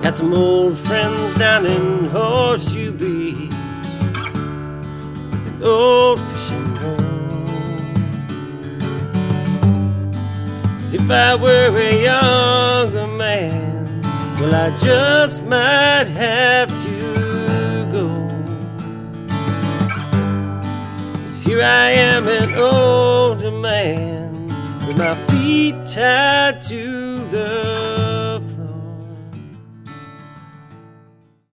Got some old friends down in Horseshoe Beach, an old fishing home. If I were a younger man, well, I just might have to go. But here I am, an older man, with my feet tied to